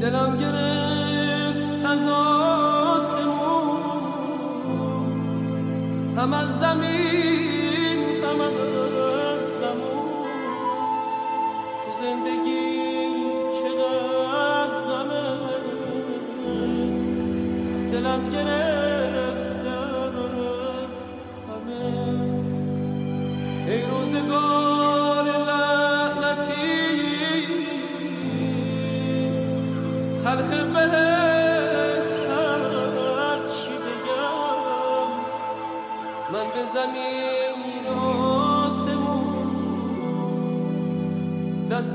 دلم گرفت از آسمون، هم از زمین هم از زمون. تو زندگی چقدر غمه، دلم گرفت از همه. ای روزگار لعنتی تلخ بهت هر چی بگم، من به زمین آسمون دست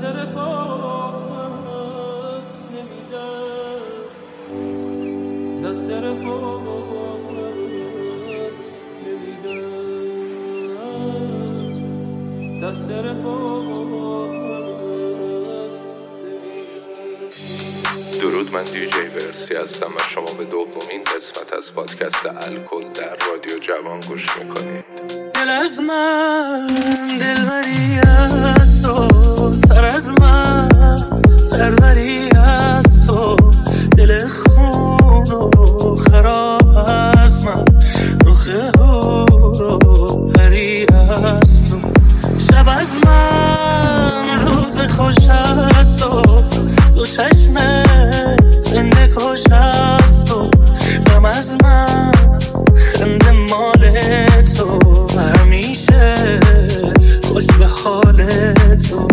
رفاقت نمیدم، دست رفاقت نمیدم، دست رفاقت. درود، من دیجی ورسی هستم و شما به دومین قسمت از پادکست الکل در رادیو جوان گوش میکنید. دل از من دلبری از تو، سر از من سروری از تو، دل خون و خراب از من، رخ هور و پری از تو. شب از من روز خوش از تو، دو چشم زنده کش از تو. غم از من خنده مال تو، همیشه خوش به حال تو.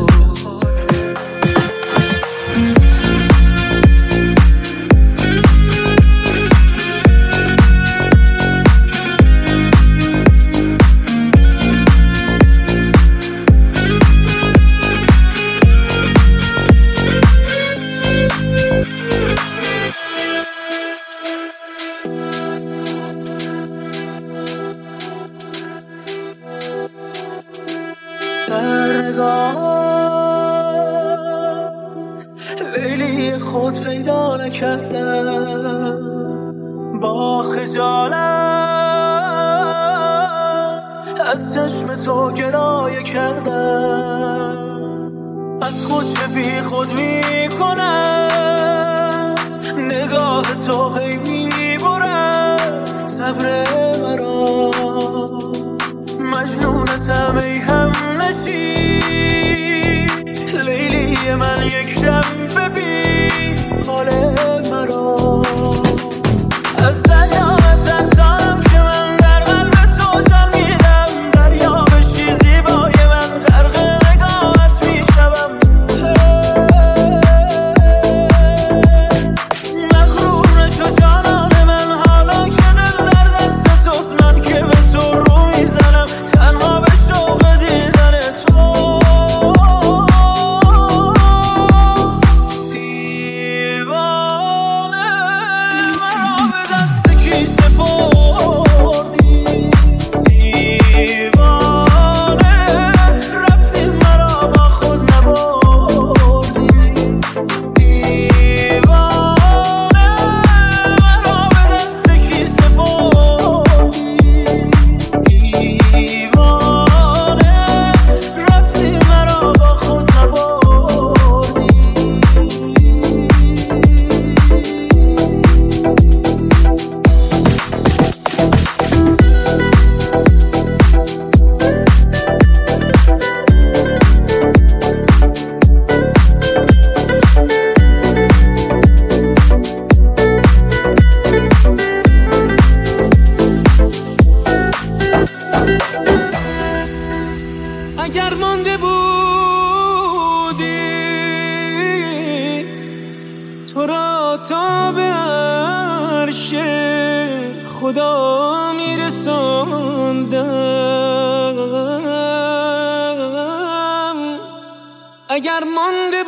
لیلی خود پیدا نکردم، با خجالت از چشم تو گرایه کردم. از خود چه بی خود می کنم، نگاه تو هی می برم صبر مرا. مجنونتم ای هم نشین، لیلی من یک دم ببین حال مرا. از دریا سرسانم که من در قلب تو جان میدم، دریا بشی زیبای من غرق نگاهت میشوم. مغرور نشو جانان من، حالا که دل در دست توست، من که به تو رو میزنم تنها به شوق دیدن تو. اگر مانده بودی تو را تا به عرش خدا میرساندم. اگر مانده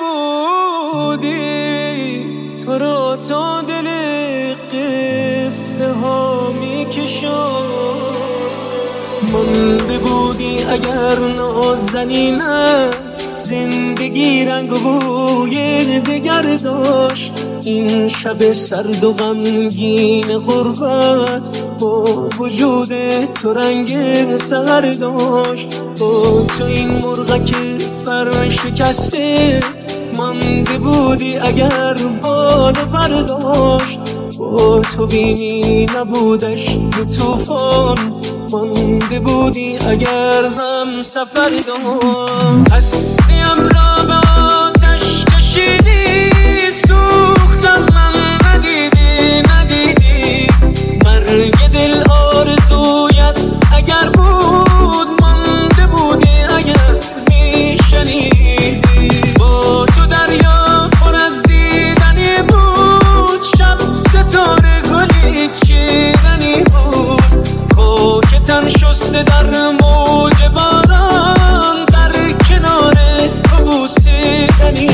بودی تو را تا دل قصه ها میکشاندم. مانده بودی اگر نازنینم، زندگی رنگ و بوی دگر داشت. این شب سرد و غمگین غربت با وجود تو رنگ سحر داشت. با تو این مرغک پر شکسته مانده بودی اگر بال پرداشت، با تو بینی نبودش ز توفان، مانده بودی اگر هم سفر داشت. هستیم را به آتش کشیدی، سوختم من ندیدی مرگ دل آرزویت اگر بود، مانده بودی اگر میشنیدی. با تو دریا پر از دیدنی بود، شب ستاره گلی چیدنی بود، خاک تن شسته در موج باران، در کنار تو بوسیدنی.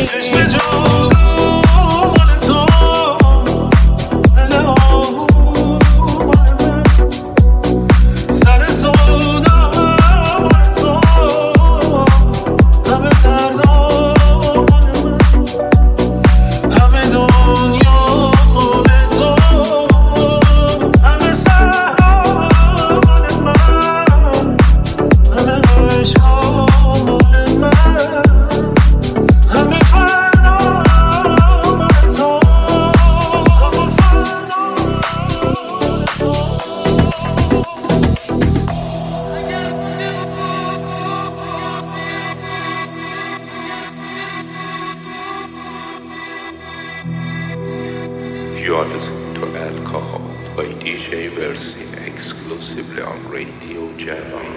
You are listening to Alcohol by DJ Versi exclusively on Radio Javan.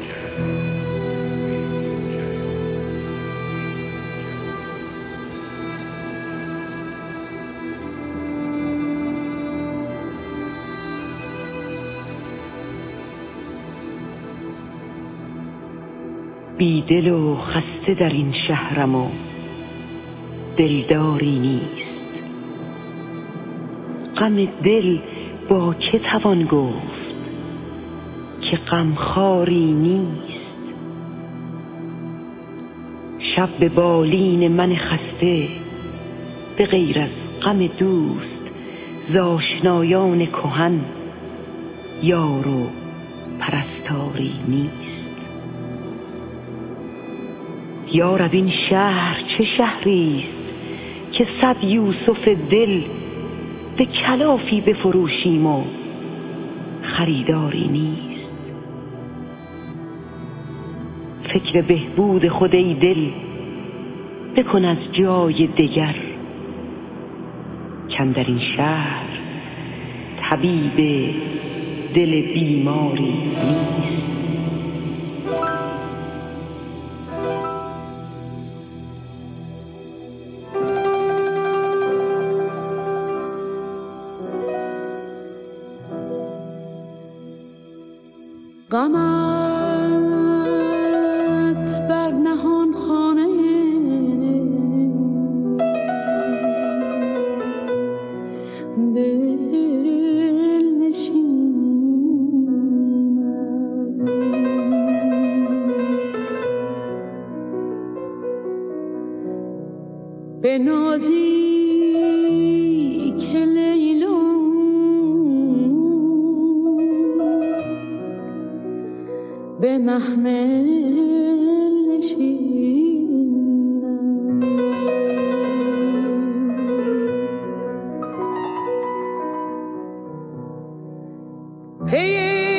بیدل و خسته در این شهرم و دلداری نیست، غم دل با که توان گفت که غمخواری نیست. شب به بالین من خسته به غیر از غم دوست، ز آشنایان کهن یار و پرستاری نیست. یارب این شهر چه شهریست که 100 یوسف دل به کلافی بفروشیم و خریداری نیست. فکر بهبود خود ای دل بکن از جای دگر، کاندر این شهر طبیب دل بیماری نیست. غمت بر نهان خانه دل نشیند، به نازی که لیلا به محمل نشینم. پی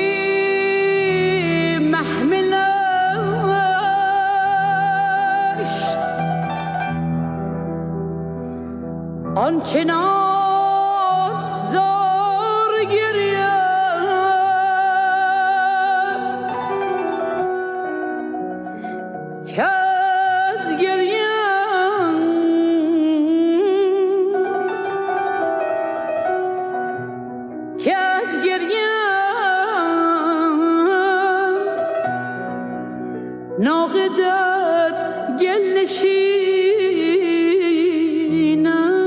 محملش آنچنان زار گریم که از گریم ناقدت گل نشینم.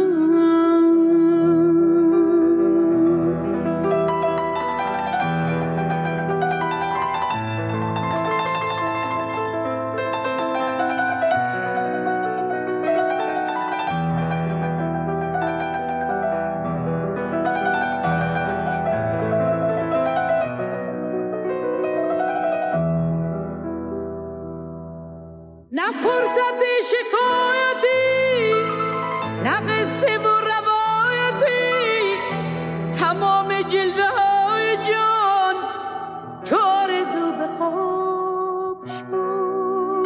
نپرسد به شکایتی قصه و روایتی تمام جلوه های جان تو آرزو به خواب شد.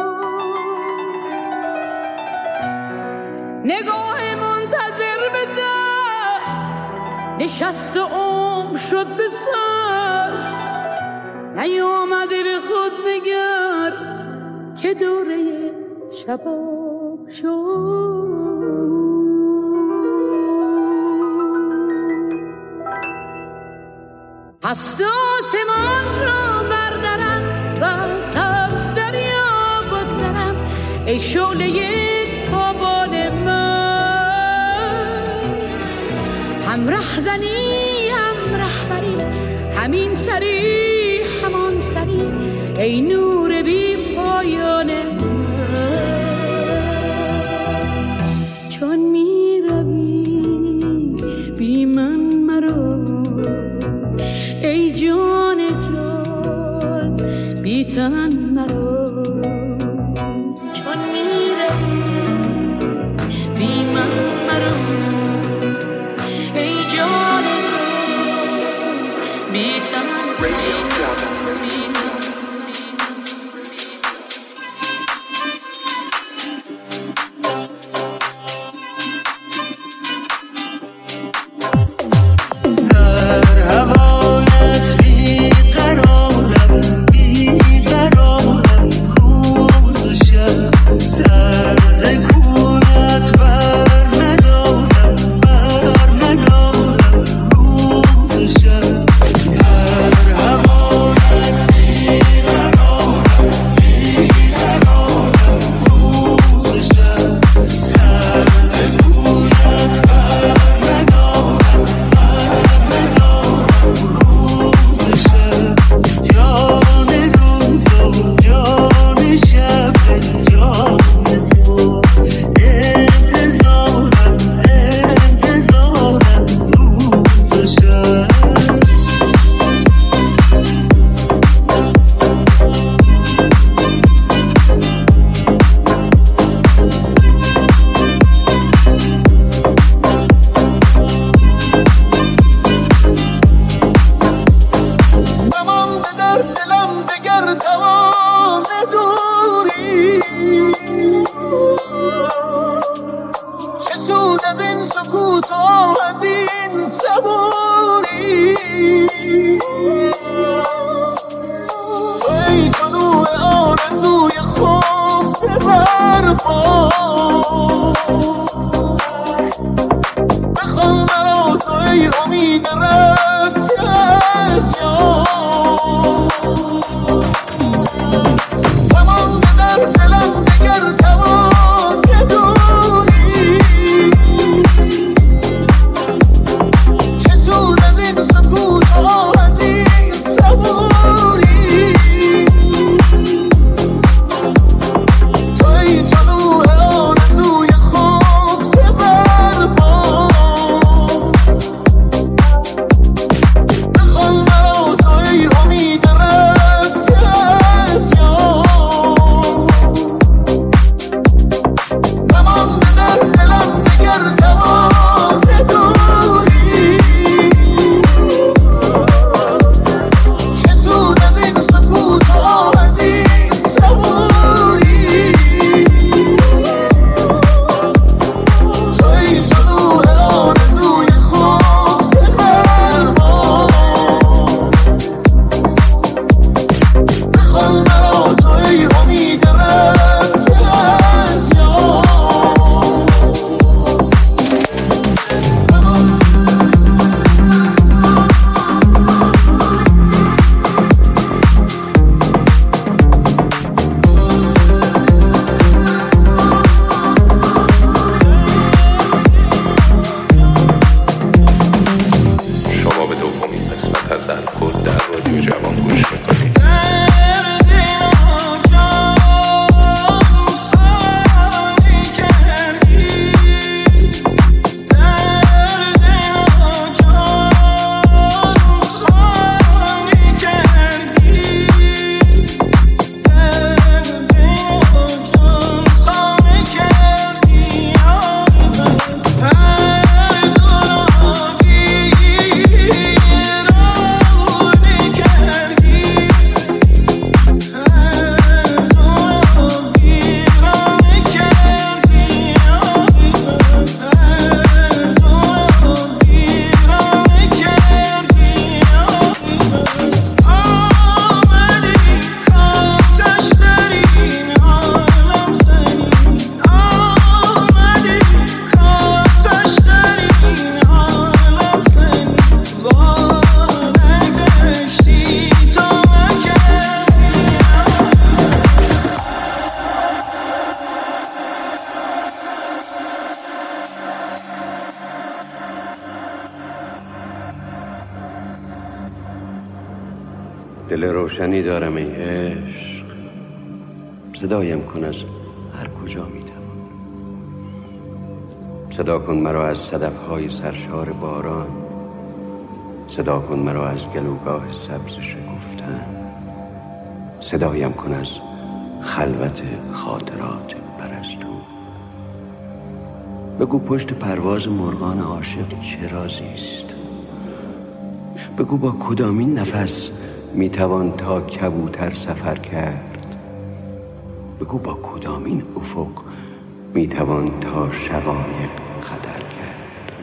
نگاه منتظر به در نشست و عمر شد به سر، نیامده به خود نگر که دوره شباب شد. هفت آسمان را بردارم و از هفت دریا بگذرم ای شعله تابان من. هم رهزنی هم رهبری، همین سری همان سری ای نور بی پایان من. چون می روی بی من مرو ای جان جان بی تن مرو. چون می روی بی من مرو ای جان جان بی تن چه دل روشنی دارم ای عشق، صدایم کن از هر کجا میتوان. صدا کن مرا از صدفهای سرشار باران، صدا کن مرا از گلوگاه سبز شکفتن، صدایم کن از خلوت خاطرات پرستو. بگو پشت پرواز مرغان عاشق چه رازیست، بگو با کدامین نفس میتوان تا کبوتر سفر کرد، بگو با کدامین افق میتوان تا شقایق خطر کرد.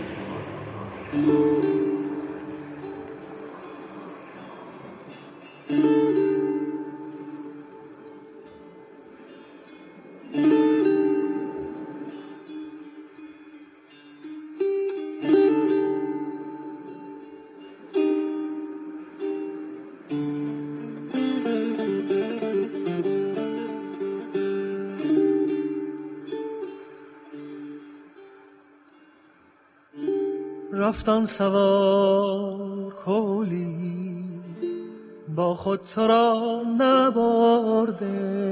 رفتن سوار کولی با خود تو را نبرده،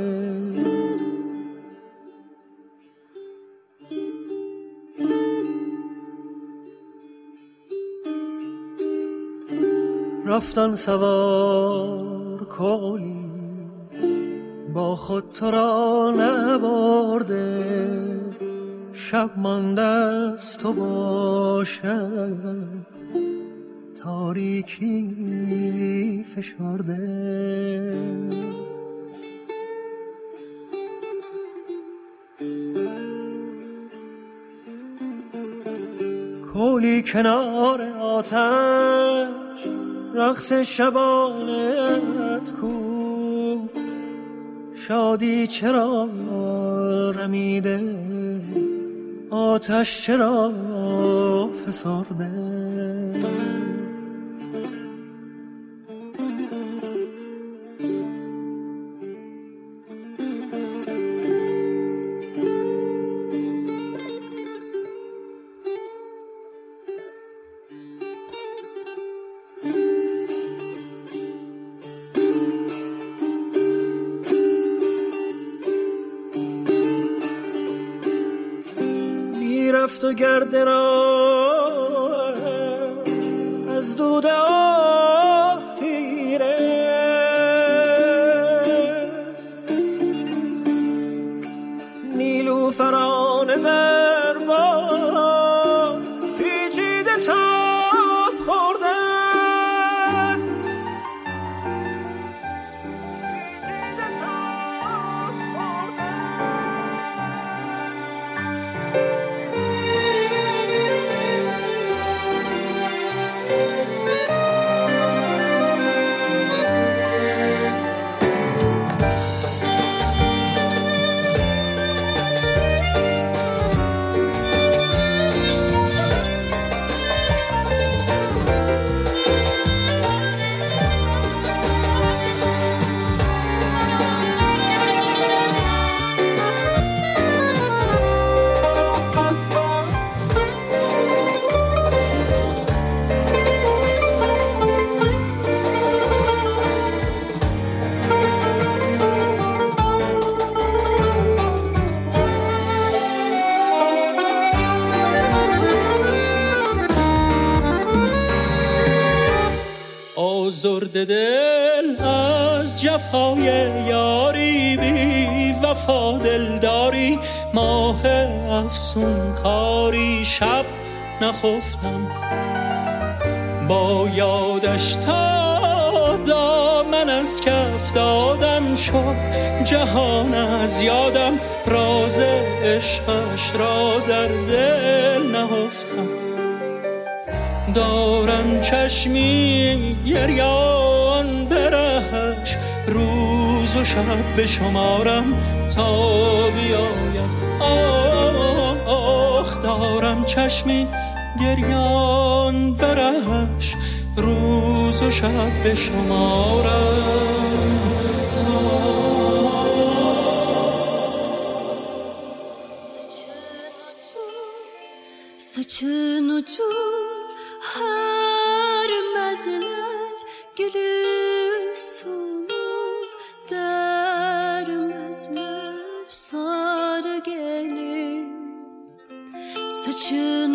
رفتن سوار کولی با خود تو را نبرده، شب مانده است تو باشد تاریکی فشرده. کولی کنار آتش رقص شبانت کو، شادی چرا رمیده آتش چرا فسرده. رفت و گرد را از دود آه تیره، نیلوفران در با پیچیده تاب خورده. آزرده دل از جفای یاری، بی وفا دلداری، ماه افسون کاری. شب نخفتم با یادش تا دامن از کف دادم شد جهان از یادم، راز عشقش را در دل نهفتم. دارم چشمی گریان برهش، روز و شب بشمارم تا بیاید. آخ دارم چشمی گریان برهش، روز و شب بشمارم تا saçın ucur her mezler gülü su için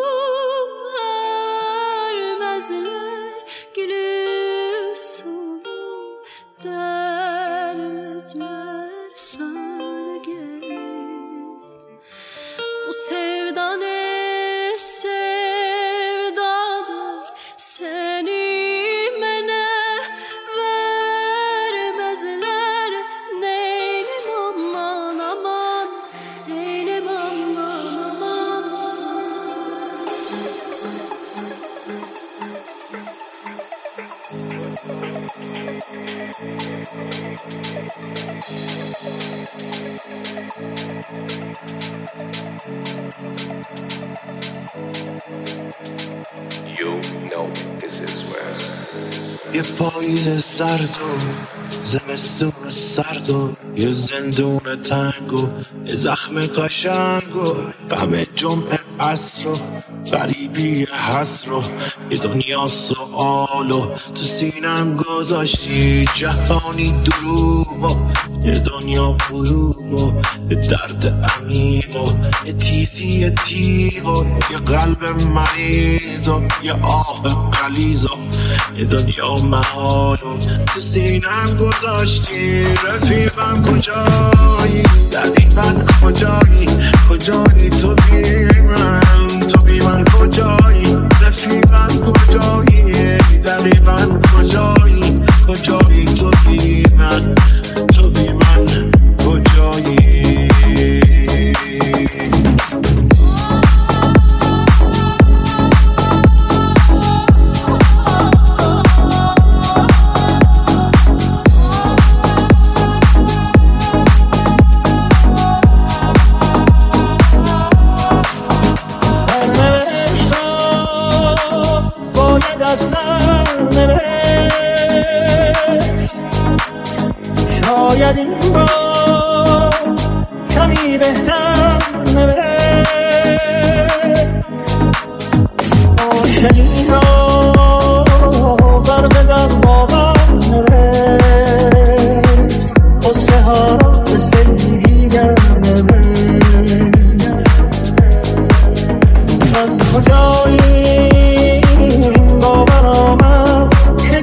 uçurmezler gülüsünü dermezler sana gelir. Bu sevda ne sevdadır, seni mene vermezler. Neylem aman aman, neylem aman aman. You know this is West. یه پاییز سرد و زمستون سرد و یه زندون تنگ و یه زخم قشنگ و غم جمعه عصر و غریبی حسر و یه دنیا سؤال و تو سینم گذاشتی جهانی دروغ و یه دنیا بروغ و یه درد عمیق و یه تیزی تیغ و یه قلب مریض و یه آه غلیظ و یه دنیا محال و تو سینم گذاشتی. رفیقم کجایی؟ دقیقا کجایی؟ کجایی تو بی من؟ تو بی من کجایی؟ رفیقم کجایی؟ دقیقا کجایی؟ کجایی تو بی من؟ تو بی من کجایی؟ شاید این بار کمی بهتر نبره، عاشقی را غرق در باور نبره، قصه ها را به سیری در نبره. از کجایی این باور آمد که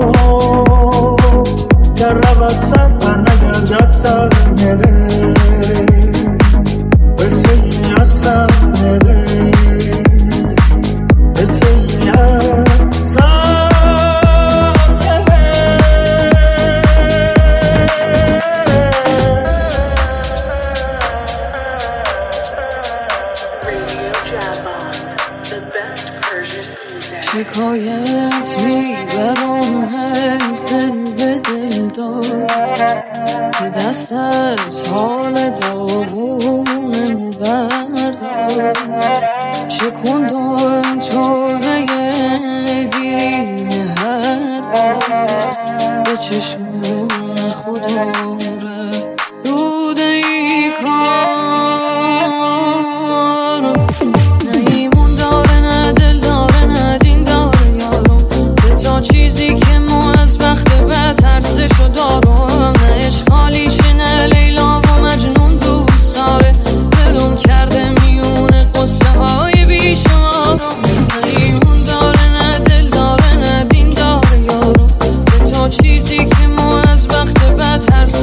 گفت در رود سر و نگردد سر نده، قصه ای از سر نده، قصه ای از سر نده. شکایت میبرم از دل به دل دار که دست از حال داغونم بردار. شکندم چوره دیرین هر بار به چشمون خدا رفت روده ای کار. نه ایمون داره نه دل داره نه دین داره یارم، تا چیزی که ما از بخت بد ترسشو دارم. نه اشغالیشه نه لیلا و مجنون دوست داره، دلم کرده میونه قصه های بیشمارم. نه ایمون داره نه دل داره نه دین داره یارم، تا چیزی که ما از بخت بد ترسشو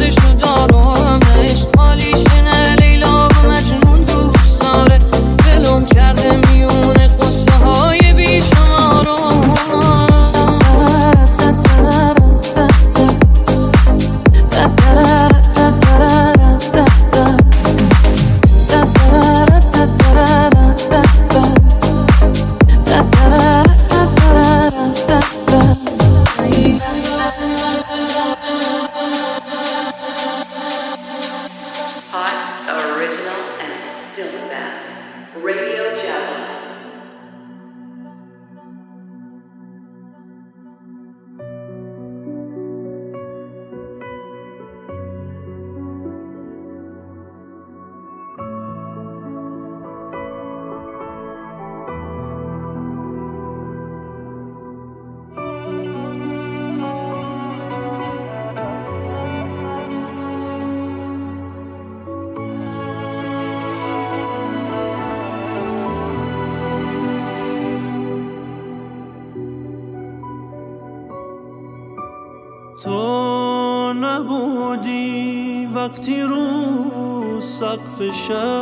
تو نبودی وقتی رو سقف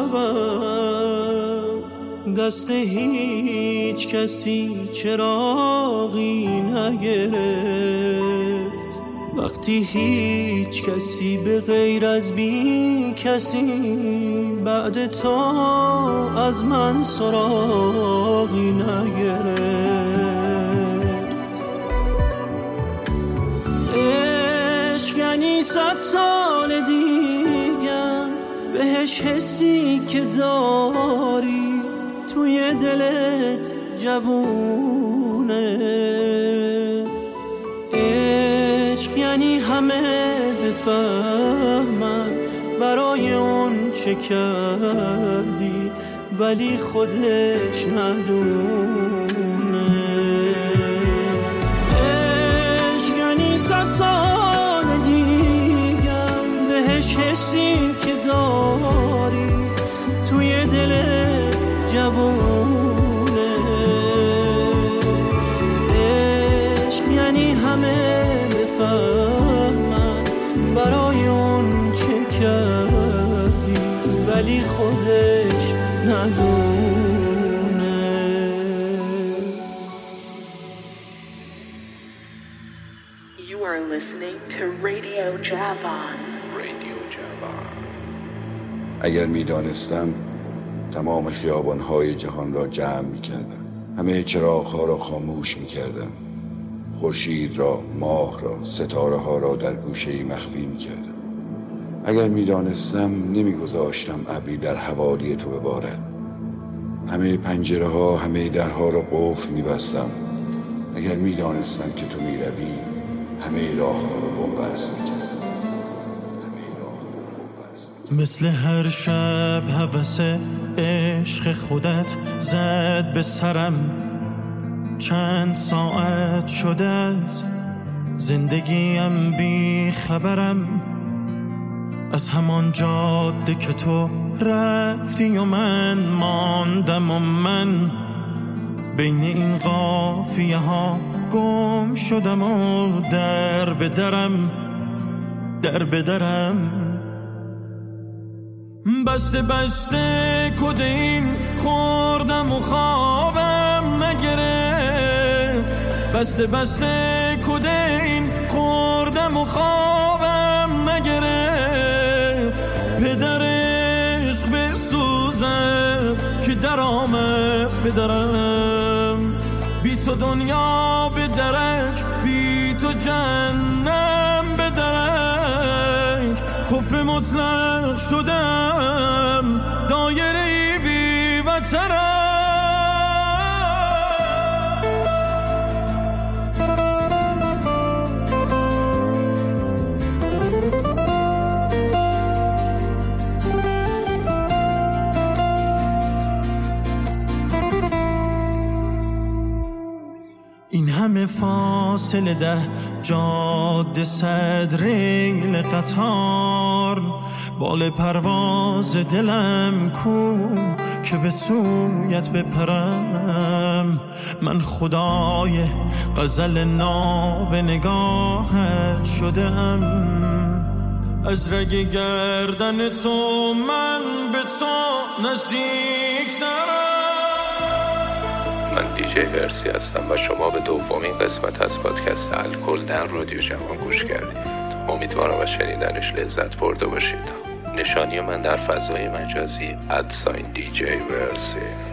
شبم دست هیچ کسی چراغی نگرفت، وقتی هیچ کسی به غیر از بی کسی بعد تو از من سراغی نگرفت. عشق یعنی 100 سال دیگم بهش حسی که داری توی دلت جوونه. عشق یعنی همه بفهمن برای اون چه کردی ولی خودش ندونه. عشق یعنی 100 سال دیگم بهش حسی که داری توی دلت جوونه. عشق یعنی همه بفهمن برای اون چه کردی ولی خودش ندونه. You are listening to Radio Javan. Radio Javan. اگر می‌دانستم تمام خیابان‌های جهان را جمع می‌کردم، همه چراغ‌ها را خاموش می‌کردم، خورشید را، ماه را، ستاره‌ها را در گوشه‌ای مخفی می‌کردم. اگر می‌دانستم نمی‌گذاشتم ابری در حوالی تو ببارد، همه پنجره‌ها، همه درها را قفل می‌بستم. اگر می‌دانستم که تو می‌روی، همه راه‌ها را بن‌بست می‌کردم. مثل هر شب هوس عشق خودت زد به سرم، چند ساعت شده از زندگیم بی خبرم، از همان جاده که تو رفتی و من ماندم و من بین این قافیه ها گم شدم و در به درم بسته کد این خوردم و خوابم نگرفت، بسته کد این خوردم و خوابم نگرفت. پدر عشق بسوزم که در آمد پدرم، بی تو دنیا به درک، بی تو جهنم به درک. کفر مطلق شدم، دایره بی وطنم. این همه فاصله 10 جاده 100 ریل قطار، بال پرواز دلم کو که به سویت بپرم. من خدای غزل ناب نگاهت شدم، از رگ گردن تو من به تو نزدیک‌ترم. من دیجی ورسی هستم و شما به دومین قسمت از پادکست الکل در رادیو جوان گوش کردید. امیدوارم از شنیدنش لذت برده باشید. نشانی من در فضای مجازی @DJ ورسی.